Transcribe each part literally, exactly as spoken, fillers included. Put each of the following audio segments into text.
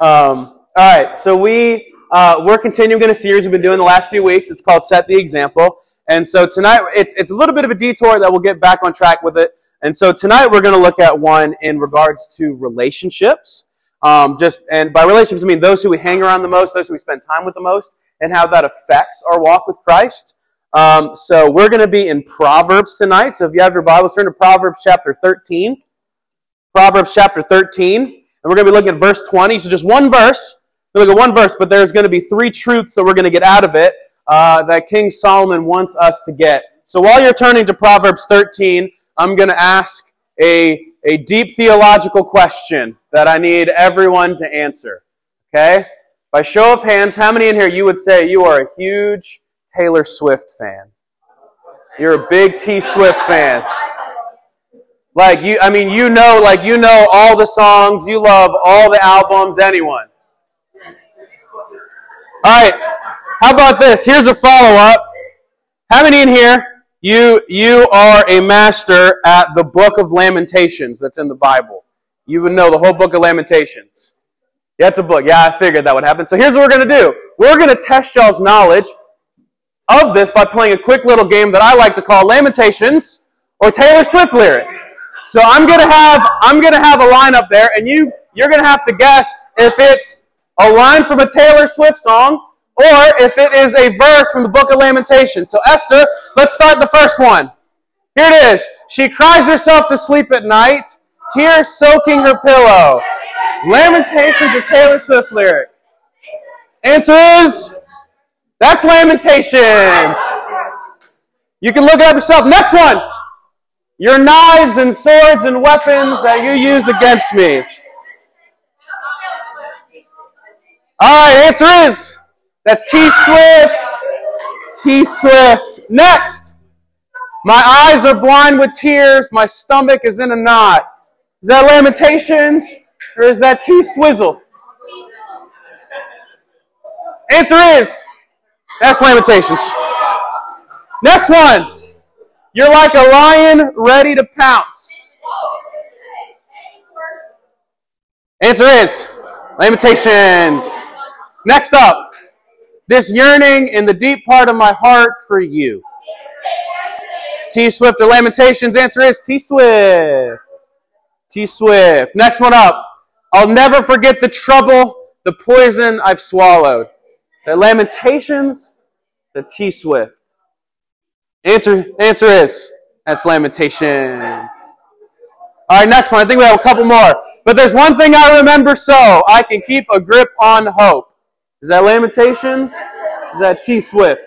Um, all right, so we, uh, we're continuing in a series we've been doing the last few weeks. It's called Set the Example. And so tonight, it's it's a little bit of a detour that we'll get back on track with it. And so tonight we're going to look at one in regards to relationships. Um, just and by relationships, I mean those who we hang around the most, those who we spend time with the most, and how that affects our walk with Christ. Um, so we're going to be in Proverbs tonight. So if you have your Bibles, turn to Proverbs chapter thirteen. Proverbs chapter thirteen. And we're going to be looking at verse twenty. So just one verse. We'll look at one verse, but there's going to be three truths that we're going to get out of it uh, that King Solomon wants us to get. So while you're turning to Proverbs thirteen, I'm going to ask a, a deep theological question that I need everyone to answer. Okay? By show of hands, how many in here you would say you are a huge Taylor Swift fan? You're a big T Swift fan. Like you, I mean, you know, like you know all the songs, you love all the albums. Anyone? All right. How about this? Here's a follow-up. How many in here you you are a master at the Book of Lamentations that's in the Bible? You would know the whole Book of Lamentations. Yeah, it's a book. Yeah, I figured that would happen. So here's what we're going to do. We're going to test y'all's knowledge of this by playing a quick little game that I like to call Lamentations or Taylor Swift lyrics. So I'm gonna have I'm gonna have a line up there, and you you're gonna have to guess if it's a line from a Taylor Swift song or if it is a verse from the Book of Lamentations. So Esther, let's start the first one. Here it is. She cries herself to sleep at night, tears soaking her pillow. Lamentations, a Taylor Swift lyric. Answer is that's Lamentations. You can look it up yourself. Next one. Your knives and swords and weapons that you use against me. All right, answer is, that's T Swift. T Swift. Next. My eyes are blind with tears. My stomach is in a knot. Is that Lamentations or is that T Swizzle? Answer is, that's Lamentations. Next one. You're like a lion ready to pounce. Answer is Lamentations. Next up, this yearning in the deep part of my heart for you. T Swift or Lamentations? Answer is T Swift. T Swift. Next one up. I'll never forget the trouble, the poison I've swallowed. The Lamentations, the T Swift. Answer, answer is, that's Lamentations. All right, next one. I think we have a couple more. But there's one thing I remember so, I can keep a grip on hope. Is that Lamentations? Is that T Swift?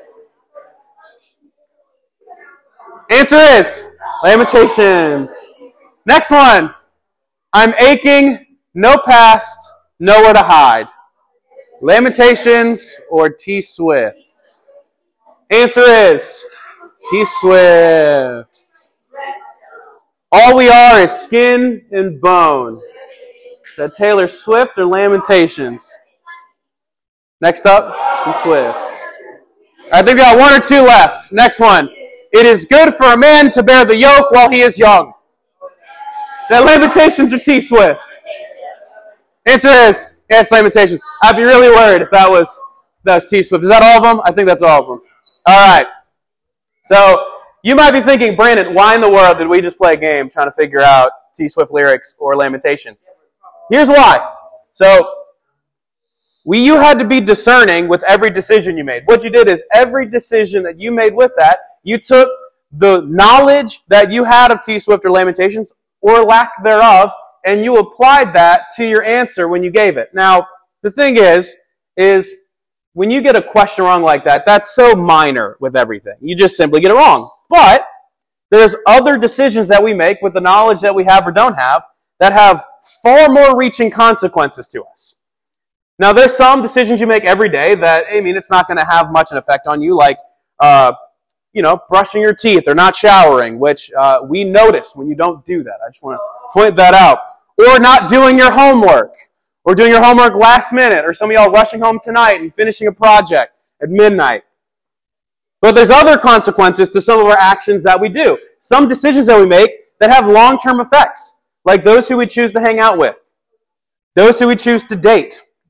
Answer is Lamentations. Next one. I'm aching, no past, nowhere to hide. Lamentations or T Swift? Answer is T Swift. All we are is skin and bone. Is that Taylor Swift or Lamentations? Next up, T Swift. I think we got one or two left. Next one. It is good for a man to bear the yoke while he is young. Is that Lamentations or T Swift? Answer is, yes, Lamentations. I'd be really worried if that was, that was T Swift. Is that all of them? I think that's all of them. All right. So, you might be thinking, Brandon, why in the world did we just play a game trying to figure out T Swift lyrics or Lamentations? Here's why. So, we, you had to be discerning with every decision you made. What you did is every decision that you made with that, you took the knowledge that you had of T Swift or Lamentations, or lack thereof, and you applied that to your answer when you gave it. Now, the thing is, is when you get a question wrong like that, that's so minor with everything. You just simply get it wrong. But there's other decisions that we make with the knowledge that we have or don't have that have far more reaching consequences to us. Now, there's some decisions you make every day that, I mean, it's not going to have much an effect on you, like, uh, you know, brushing your teeth or not showering, which uh, we notice when you don't do that. I just want to point that out. Or not doing your homework. Or doing your homework last minute, or some of y'all rushing home tonight and finishing a project at midnight. But there's other consequences to some of our actions that we do. Some decisions that we make that have long-term effects, like those who we choose to hang out with, those who we choose to date,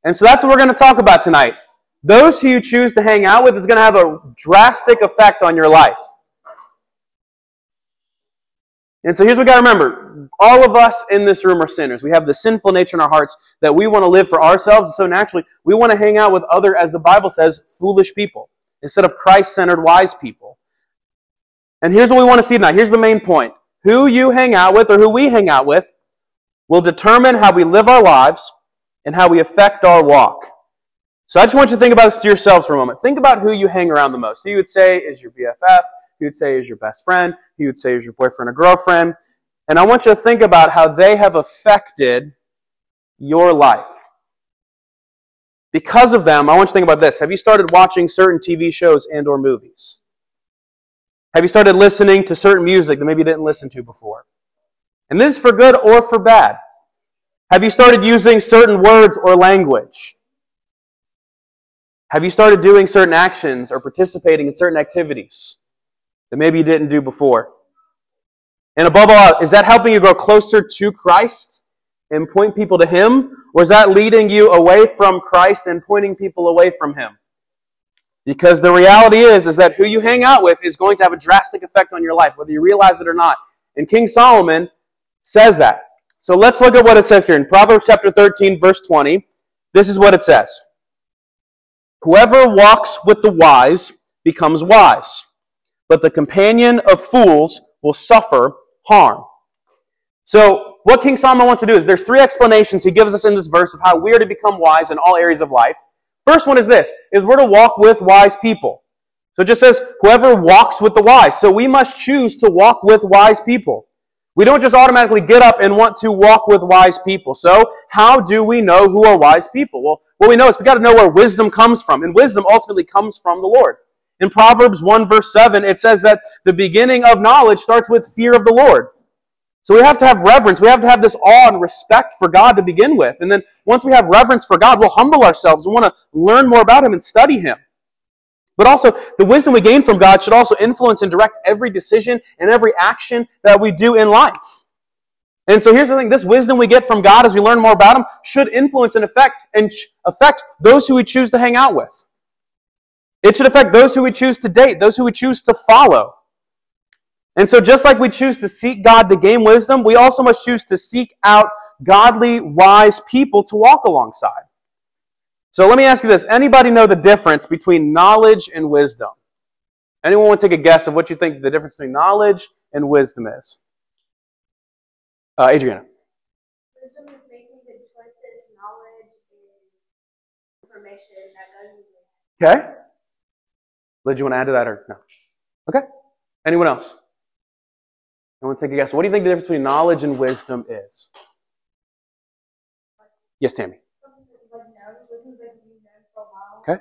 And so that's what we're going to talk about tonight. Those who you choose to hang out with is going to have a drastic effect on your life. And so here's what we got to remember. All of us in this room are sinners. We have the sinful nature in our hearts that we want to live for ourselves. And so naturally, we want to hang out with other, as the Bible says, foolish people, instead of Christ-centered wise people. And here's what we want to see tonight. Here's the main point. Who you hang out with, or who we hang out with, will determine how we live our lives and how we affect our walk. So I just want you to think about this to yourselves for a moment. Think about who you hang around the most. Who you would say is your B F F, who you would say is your best friend, who you would say is your boyfriend or girlfriend. And I want you to think about how they have affected your life. Because of them, I want you to think about this. Have you started watching certain T V shows and or movies? Have you started listening to certain music that maybe you didn't listen to before? And this is for good or for bad. Have you started using certain words or language? Have you started doing certain actions or participating in certain activities that maybe you didn't do before? And above all, is that helping you grow closer to Christ and point people to Him? Or is that leading you away from Christ and pointing people away from Him? Because the reality is, is that who you hang out with is going to have a drastic effect on your life, whether you realize it or not. And King Solomon says that. So let's look at what it says here. In Proverbs chapter thirteen, verse twenty, this is what it says. Whoever walks with the wise becomes wise, but the companion of fools will suffer harm. So what King Solomon wants to do is, there's three explanations he gives us in this verse of how we are to become wise in all areas of life. First one is this, is we're to walk with wise people. So it just says, whoever walks with the wise. So we must choose to walk with wise people. We don't just automatically get up and want to walk with wise people. So how do we know who are wise people? Well, what we know is we got to know where wisdom comes from. And wisdom ultimately comes from the Lord. In Proverbs one verse seven, it says that the beginning of knowledge starts with fear of the Lord. So we have to have reverence. We have to have this awe and respect for God to begin with. And then once we have reverence for God, we'll humble ourselves and want to learn more about Him and study Him. But also, the wisdom we gain from God should also influence and direct every decision and every action that we do in life. And so here's the thing, this wisdom we get from God as we learn more about Him should influence and affect, and affect those who we choose to hang out with. It should affect those who we choose to date, those who we choose to follow. And so just like we choose to seek God to gain wisdom, we also must choose to seek out godly, wise people to walk alongside. So let me ask you this. Anybody know the difference between knowledge and wisdom? Anyone want to take a guess of what you think the difference between knowledge and wisdom is? Uh, Adriana. Wisdom is making good choices. Knowledge is information that goes with it. Okay. Liz, do you want to add to that or no? Okay. Anyone else? I want to take a guess. What do you think the difference between knowledge and wisdom is? Yes, Tammy. Okay.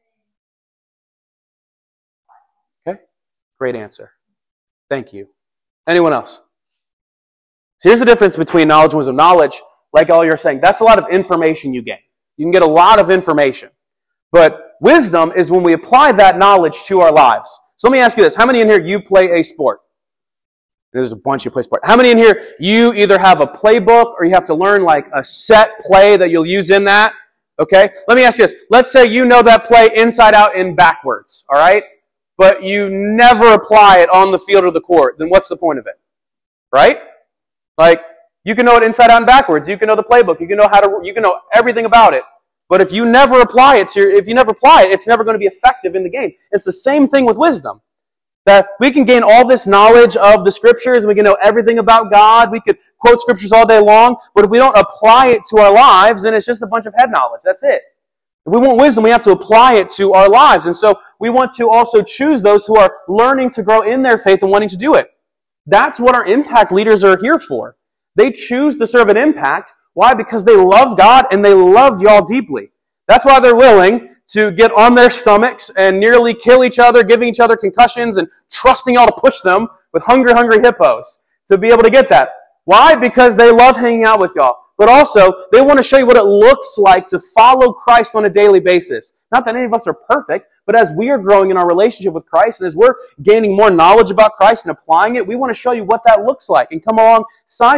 Okay. Great answer. Thank you. Anyone else? So here's the difference between knowledge and wisdom. Knowledge, like all you're saying, that's a lot of information you gain. You can get a lot of information. But wisdom is when we apply that knowledge to our lives. So let me ask you this. How many in here, you play a sport? There's a bunch you play sport. How many in here, you either have a playbook or you have to learn like a set play that you'll use in that? Okay? Let me ask you this. Let's say you know that play inside out and backwards, all right? But you never apply it on the field or the court. Then what's the point of it? Right? Like, you can know it inside out and backwards. You can know the playbook. You can know how to, you can know everything about it. But if you never apply it to your, if you never apply it, it's never going to be effective in the game. It's the same thing with wisdom. That we can gain all this knowledge of the Scriptures, we can know everything about God, we could quote Scriptures all day long, but if we don't apply it to our lives, then it's just a bunch of head knowledge. That's it. If we want wisdom, we have to apply it to our lives. And so we want to also choose those who are learning to grow in their faith and wanting to do it. That's what our impact leaders are here for. They choose to serve an impact. Why? Because they love God and they love y'all deeply. That's why they're willing to get on their stomachs and nearly kill each other, giving each other concussions and trusting y'all to push them with hungry, hungry hippos to be able to get that. Why? Because they love hanging out with y'all. But also, they want to show you what it looks like to follow Christ on a daily basis. Not that any of us are perfect, but as we are growing in our relationship with Christ and as we're gaining more knowledge about Christ and applying it, we want to show you what that looks like and come alongside y'all.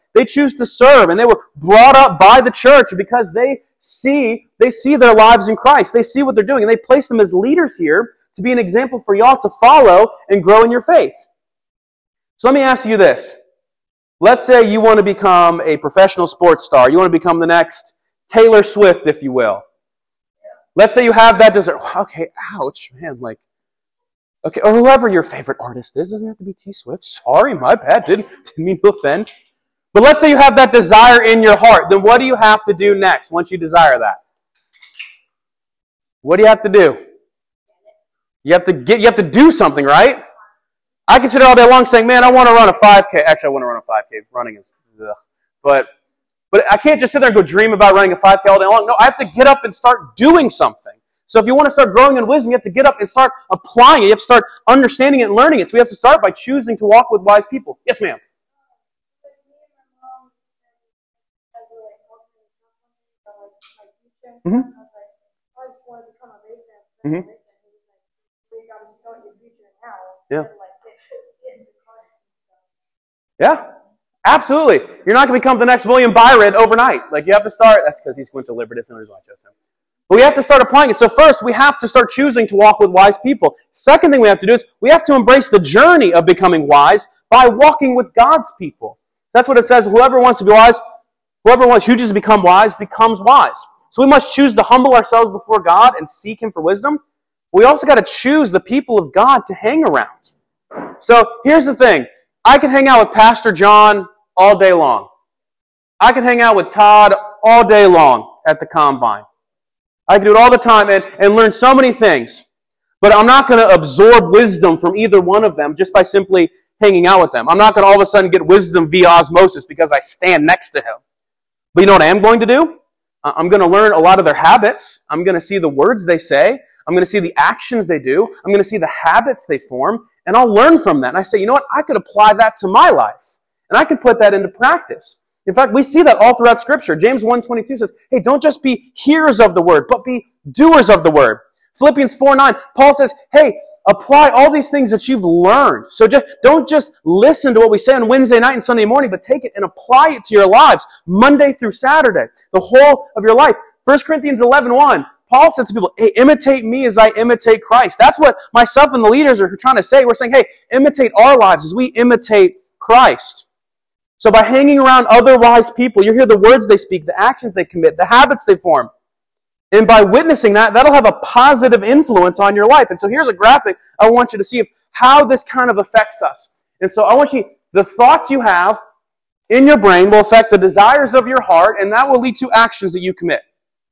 They choose to serve, and they were brought up by the church because they see they see their lives in Christ. They see what they're doing, and they place them as leaders here to be an example for y'all to follow and grow in your faith. So let me ask you this. Let's say you want to become a professional sports star. You want to become the next Taylor Swift, if you will. Let's say you have that desire. Okay, ouch, man, like, okay, or whoever your favorite artist is. Doesn't have to be T Swift. Sorry, my bad. Didn't, didn't mean to offend. But let's say you have that desire in your heart. Then what do you have to do next once you desire that? What do you have to do? You have to get. You have to do something, right? I can sit all day long saying, "Man, I want to run a five K." Actually, I want to run a five K. Running is, ugh. but but I can't just sit there and go dream about running a five K all day long. No, I have to get up and start doing something. So if you want to start growing in wisdom, you have to get up and start applying it. You have to start understanding it and learning it. So we have to start by choosing to walk with wise people. Yes, ma'am. Mm-hmm. Mm-hmm. Yeah. Yeah. Absolutely. You're not going to become the next William Byron overnight. Like, you have to start. That's because he's going to Liberty. That's the only reason I chose him. But we have to start applying it. So first, we have to start choosing to walk with wise people. Second thing we have to do is we have to embrace the journey of becoming wise by walking with God's people. That's what it says. Whoever wants to be wise, whoever wants chooses to become wise, becomes wise. So we must choose to humble ourselves before God and seek Him for wisdom. We also got to choose the people of God to hang around. So here's the thing. I can hang out with Pastor John all day long. I can hang out with Todd all day long at the Combine. I can do it all the time and, and learn so many things. But I'm not going to absorb wisdom from either one of them just by simply hanging out with them. I'm not going to all of a sudden get wisdom via osmosis because I stand next to him. But you know what I am going to do? I'm going to learn a lot of their habits. I'm going to see the words they say. I'm going to see the actions they do. I'm going to see the habits they form. And I'll learn from that. And I say, you know what? I could apply that to my life. And I can put that into practice. In fact, we see that all throughout Scripture. James one twenty-two says, hey, don't just be hearers of the word, but be doers of the word. Philippians four nine, Paul says, hey, apply all these things that you've learned. So just don't just listen to what we say on Wednesday night and Sunday morning, but take it and apply it to your lives, Monday through Saturday, the whole of your life. First Corinthians eleven one, Paul says to people, hey, imitate me as I imitate Christ. That's what myself and the leaders are trying to say. We're saying, hey, imitate our lives as we imitate Christ. So by hanging around other wise people, you hear the words they speak, the actions they commit, the habits they form. And by witnessing that, that'll have a positive influence on your life. And so here's a graphic I want you to see of how this kind of affects us. And so I want you, the thoughts you have in your brain will affect the desires of your heart, and that will lead to actions that you commit.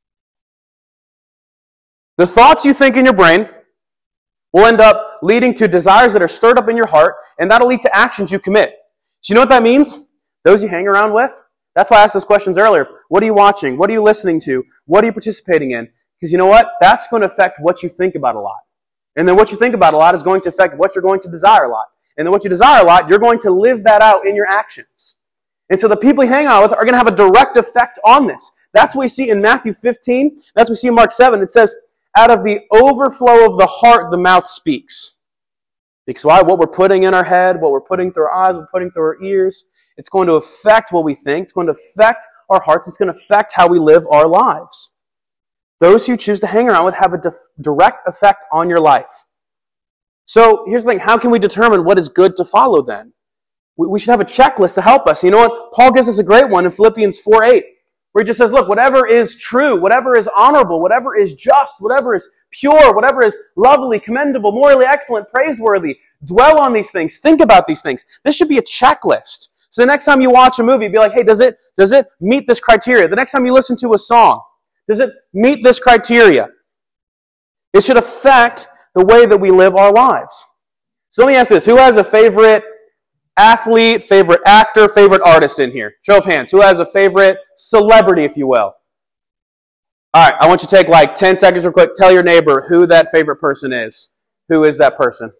The thoughts you think in your brain will end up leading to desires that are stirred up in your heart, and that'll lead to actions you commit. So you know what that means? Those you hang around with? That's why I asked those questions earlier. What are you watching? What are you listening to? What are you participating in? Because you know what? That's going to affect what you think about a lot. And then what you think about a lot is going to affect what you're going to desire a lot. And then what you desire a lot, you're going to live that out in your actions. And so the people you hang out with are going to have a direct effect on this. That's what we see in Matthew fifteen. That's what we see in Mark seven. It says, out of the overflow of the heart, the mouth speaks. Because why? What we're putting in our head, what we're putting through our eyes, what we're putting through our ears, it's going to affect what we think. It's going to affect our hearts. It's going to affect how we live our lives. Those who choose to hang around with have a dif- direct effect on your life. So here's the thing. How can we determine what is good to follow then? We, we should have a checklist to help us. You know what? Paul gives us a great one in Philippians four eight, where he just says, look, whatever is true, whatever is honorable, whatever is just, whatever is pure, whatever is lovely, commendable, morally excellent, praiseworthy, dwell on these things. Think about these things. This should be a checklist. So the next time you watch a movie, be like, hey, does it, does it meet this criteria? The next time you listen to a song, does it meet this criteria? It should affect the way that we live our lives. So let me ask this. Who has a favorite athlete, favorite actor, favorite artist in here? Show of hands. Who has a favorite celebrity, if you will? All right, I want you to take like ten seconds real quick. Tell your neighbor who that favorite person is. Who is that person?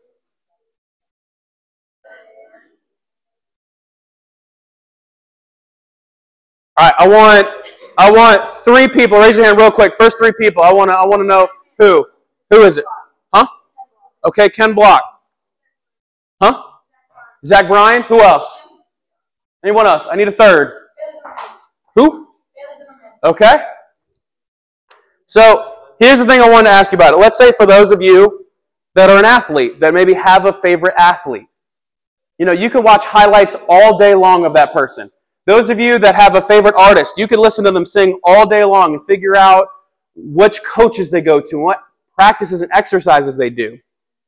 All right, I want I want three people. Raise your hand real quick. First three people. I want to I want to know who. Who is it? Huh? Okay, Ken Block. Huh? Zach Bryan. Who else? Anyone else? I need a third. Who? Okay. So here's the thing I wanted to ask you about it. Let's say for those of you that are an athlete, that maybe have a favorite athlete. You know, you can watch highlights all day long of that person. Those of you that have a favorite artist, you can listen to them sing all day long and figure out which coaches they go to, what practices and exercises they do.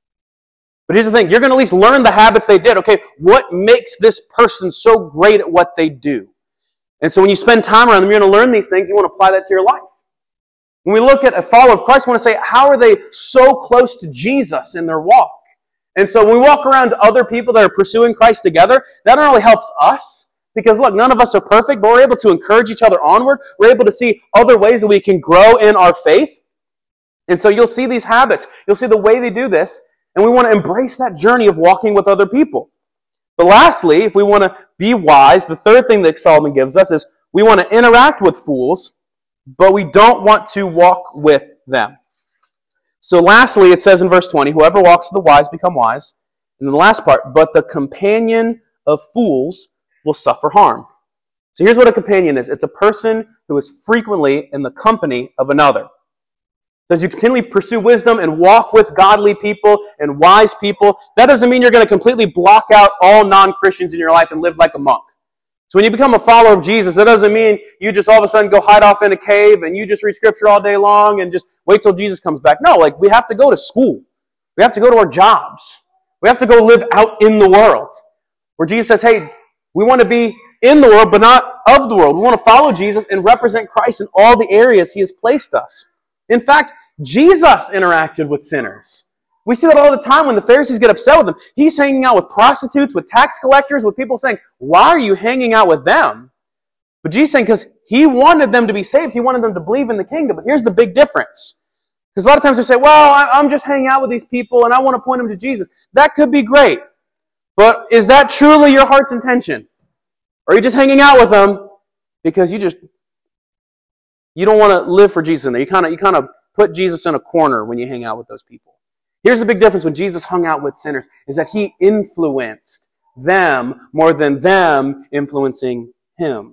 But here's the thing, you're going to at least learn the habits they did. Okay, what makes this person so great at what they do? And so when you spend time around them, you're going to learn these things. You want to apply that to your life. When we look at a follower of Christ, we want to say, how are they so close to Jesus in their walk? And so when we walk around to other people that are pursuing Christ together, that not only helps us, because look, none of us are perfect, but we're able to encourage each other onward. We're able to see other ways that we can grow in our faith. And so you'll see these habits. You'll see the way they do this. And we want to embrace that journey of walking with other people. But lastly, if we want to be wise, the third thing that Solomon gives us is we want to interact with fools, but we don't want to walk with them. So lastly, it says in verse twenty, whoever walks with the wise become wise. And then the last part, but the companion of fools will suffer harm. So here's what a companion is. It's a person who is frequently in the company of another. As you continually pursue wisdom and walk with godly people and wise people, that doesn't mean you're going to completely block out all non-Christians in your life and live like a monk. So when you become a follower of Jesus, that doesn't mean you just all of a sudden go hide off in a cave and you just read Scripture all day long and just wait till Jesus comes back. No, like we have to go to school. We have to go to our jobs. We have to go live out in the world. Where Jesus says, hey, we want to be in the world, but not of the world. We want to follow Jesus and represent Christ in all the areas He has placed us. In fact, Jesus interacted with sinners. We see that all the time when the Pharisees get upset with him. He's hanging out with prostitutes, with tax collectors, with people saying, why are you hanging out with them? But Jesus is saying, because He wanted them to be saved. He wanted them to believe in the kingdom. But here's the big difference. Because a lot of times they say, well, I'm just hanging out with these people and I want to point them to Jesus. That could be great. But is that truly your heart's intention? Or are you just hanging out with them because you just, you don't want to live for Jesus in there? You kind of, you kind of put Jesus in a corner when you hang out with those people. Here's the big difference when Jesus hung out with sinners, is that He influenced them more than them influencing Him.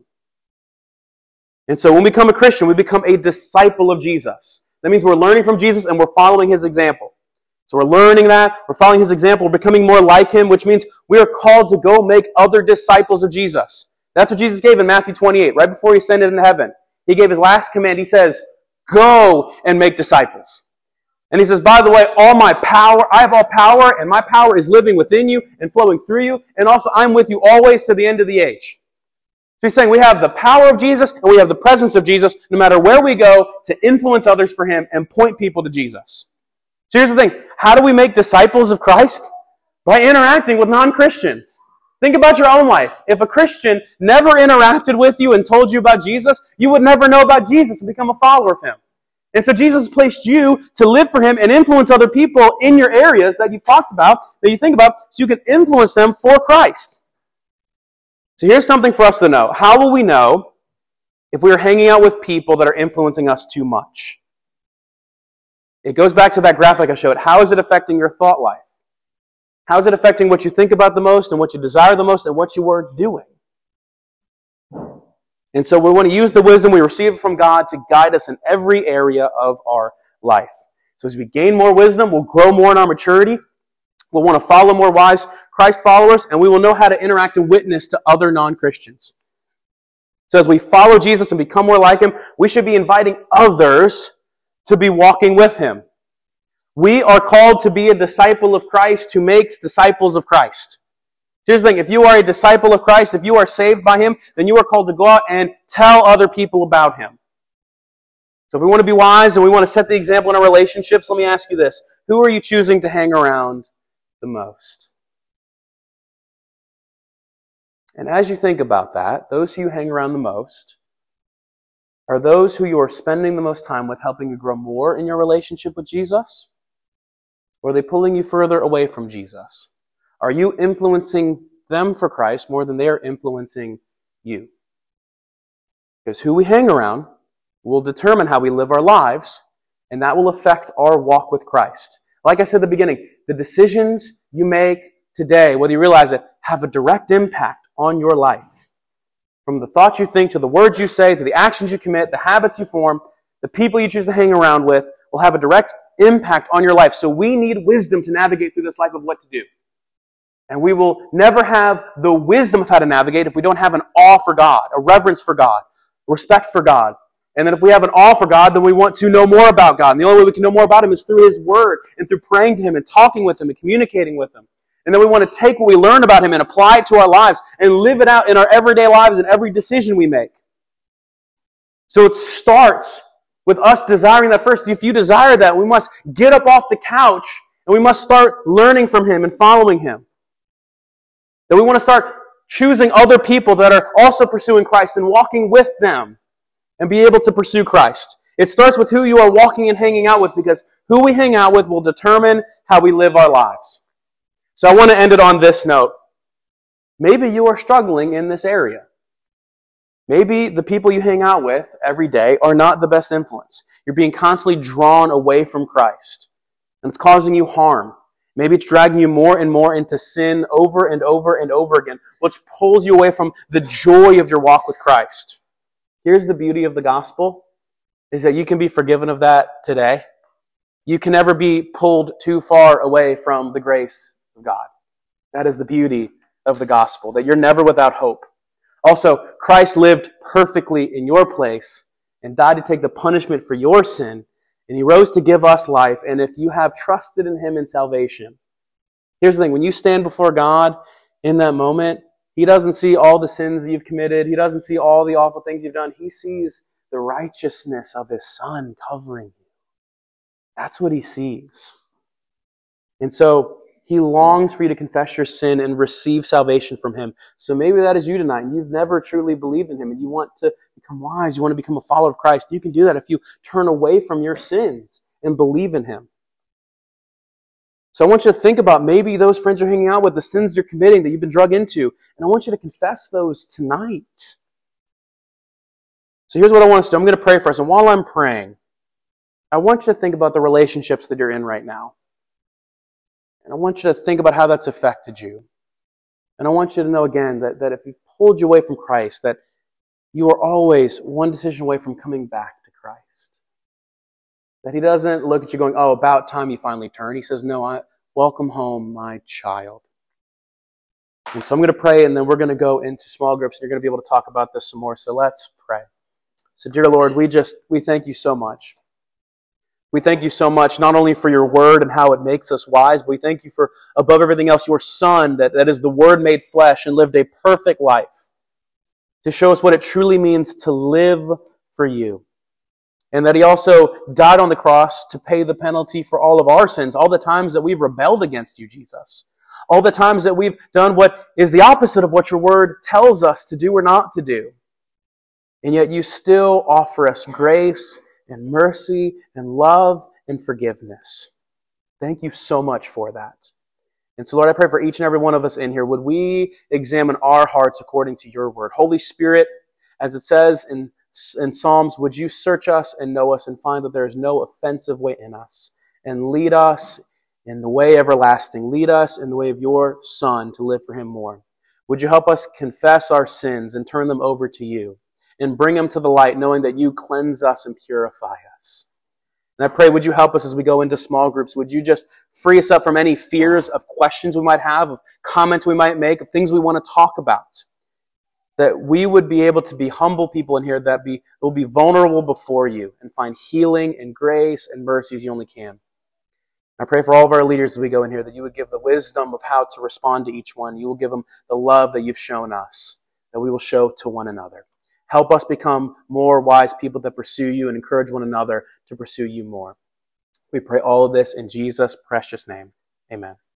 And so when we become a Christian, we become a disciple of Jesus. That means we're learning from Jesus and we're following His example. So we're learning that, we're following His example, we're becoming more like Him, which means we are called to go make other disciples of Jesus. That's what Jesus gave in Matthew twenty-eight, right before He ascended into heaven. He gave His last command. He says, go and make disciples. And He says, by the way, all my power, I have all power, and my power is living within you and flowing through you, and also I'm with you always to the end of the age. So He's saying we have the power of Jesus and we have the presence of Jesus no matter where we go to influence others for Him and point people to Jesus. So here's the thing. How do we make disciples of Christ? By interacting with non-Christians. Think about your own life. If a Christian never interacted with you and told you about Jesus, you would never know about Jesus and become a follower of Him. And so Jesus placed you to live for Him and influence other people in your areas that you've talked about, that you think about, so you can influence them for Christ. So here's something for us to know. How will we know if we are hanging out with people that are influencing us too much? It goes back to that graphic I showed. How is it affecting your thought life? How is it affecting what you think about the most and what you desire the most and what you are doing? And so we want to use the wisdom we receive from God to guide us in every area of our life. So as we gain more wisdom, we'll grow more in our maturity. We'll want to follow more wise Christ followers, and we will know how to interact and witness to other non-Christians. So as we follow Jesus and become more like Him, we should be inviting others to be walking with Him. We are called to be a disciple of Christ who makes disciples of Christ. Here's the thing, if you are a disciple of Christ, if you are saved by Him, then you are called to go out and tell other people about Him. So if we want to be wise and we want to set the example in our relationships, let me ask you this. Who are you choosing to hang around the most? And as you think about that, those who you hang around the most are those who you are spending the most time with, helping you grow more in your relationship with Jesus? Or are they pulling you further away from Jesus? Are you influencing them for Christ more than they are influencing you? Because who we hang around will determine how we live our lives, and that will affect our walk with Christ. Like I said at the beginning, the decisions you make today, whether you realize it, have a direct impact on your life. From the thoughts you think, to the words you say, to the actions you commit, the habits you form, the people you choose to hang around with will have a direct impact on your life. So we need wisdom to navigate through this life of what to do. And we will never have the wisdom of how to navigate if we don't have an awe for God, a reverence for God, respect for God. And then if we have an awe for God, then we want to know more about God. And the only way we can know more about Him is through His Word and through praying to Him and talking with Him and communicating with Him. And then we want to take what we learn about Him and apply it to our lives and live it out in our everyday lives and every decision we make. So it starts with us desiring that first. If you desire that, we must get up off the couch and we must start learning from Him and following Him. That we want to start choosing other people that are also pursuing Christ and walking with them and be able to pursue Christ. It starts with who you are walking and hanging out with, because who we hang out with will determine how we live our lives. So I want to end it on this note. Maybe you are struggling in this area. Maybe the people you hang out with every day are not the best influence. You're being constantly drawn away from Christ, and it's causing you harm. Maybe it's dragging you more and more into sin over and over and over again, which pulls you away from the joy of your walk with Christ. Here's the beauty of the gospel, is that you can be forgiven of that today. You can never be pulled too far away from the grace of God. That is the beauty of the gospel, that you're never without hope. Also, Christ lived perfectly in your place and died to take the punishment for your sin, and He rose to give us life. And if you have trusted in Him in salvation, here's the thing. When you stand before God in that moment, He doesn't see all the sins that you've committed. He doesn't see all the awful things you've done. He sees the righteousness of His Son covering you. That's what He sees. And so He longs for you to confess your sin and receive salvation from Him. So maybe that is you tonight, and you've never truly believed in Him, and you want to become wise, you want to become a follower of Christ. You can do that if you turn away from your sins and believe in Him. So I want you to think about maybe those friends you're hanging out with, the sins you're committing that you've been drug into, and I want you to confess those tonight. So here's what I want us to do. I'm going to pray for us, and while I'm praying, I want you to think about the relationships that you're in right now. And I want you to think about how that's affected you. And I want you to know again that, that if He pulled you away from Christ, that you are always one decision away from coming back to Christ. That He doesn't look at you going, oh, about time you finally turn. He says, no, I welcome home, my child. And so I'm going to pray, and then we're going to go into small groups, and you're going to be able to talk about this some more. So let's pray. So dear Lord, we just, we thank You so much. We thank You so much, not only for Your Word and how it makes us wise, but we thank You for, above everything else, Your Son, that, that is the Word made flesh and lived a perfect life to show us what it truly means to live for You. And that He also died on the cross to pay the penalty for all of our sins, all the times that we've rebelled against You, Jesus. All the times that we've done what is the opposite of what Your Word tells us to do or not to do. And yet You still offer us grace and mercy and love and forgiveness. Thank You so much for that. And so, Lord, I pray for each and every one of us in here, would we examine our hearts according to Your Word. Holy Spirit, as it says in, in Psalms, would You search us and know us and find that there is no offensive way in us, and lead us in the way everlasting. Lead us in the way of Your Son to live for Him more. Would You help us confess our sins and turn them over to You, and bring them to the light, knowing that You cleanse us and purify us. And I pray, would You help us as we go into small groups? Would You just free us up from any fears of questions we might have, of comments we might make, of things we want to talk about? That we would be able to be humble people in here, that be, will be vulnerable before You and find healing and grace and mercy as You only can. I pray for all of our leaders as we go in here, that You would give the wisdom of how to respond to each one. You will give them the love that You've shown us, that we will show to one another. Help us become more wise people that pursue You and encourage one another to pursue You more. We pray all of this in Jesus' precious name. Amen.